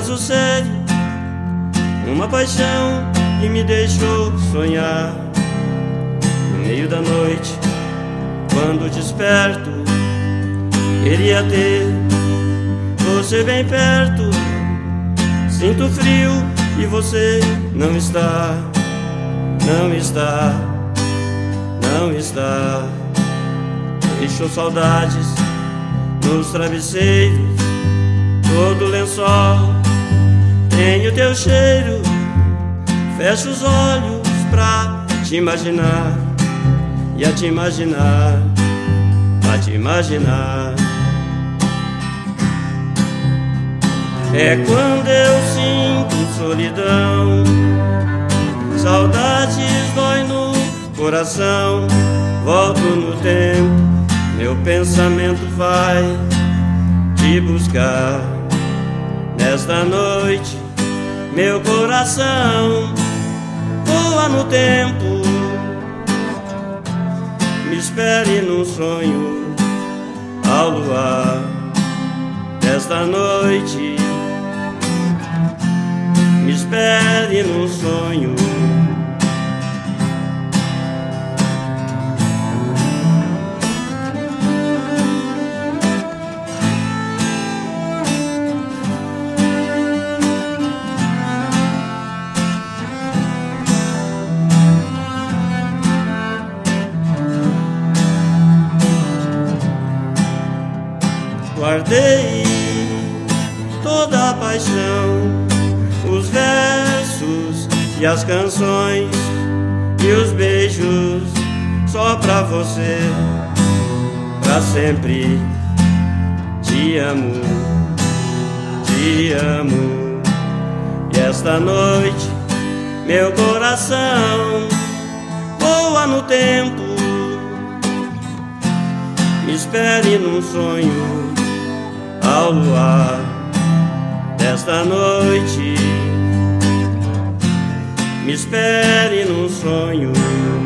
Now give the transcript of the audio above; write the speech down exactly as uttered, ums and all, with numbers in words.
caso sério, uma paixão que me deixou sonhar. No meio da noite, quando desperto, queria ter você bem perto. Sinto frio e você não está, não está, não está. Deixou saudades nos travesseiros, todo lençol tem o teu cheiro. Fecho os olhos pra te imaginar, e a te imaginar, a te imaginar. É quando eu sinto solidão, saudades dói no coração. Volto no tempo, meu pensamento vai te buscar. Nesta noite, meu coração voa no tempo. Me espere num sonho ao luar. Nesta noite, me espere num sonho. Guardei toda a paixão, os versos e as canções e os beijos só pra você. Pra sempre te amo, te amo. E esta noite meu coração voa no tempo. Me espere num sonho ao luar desta noite. Me espere num sonho.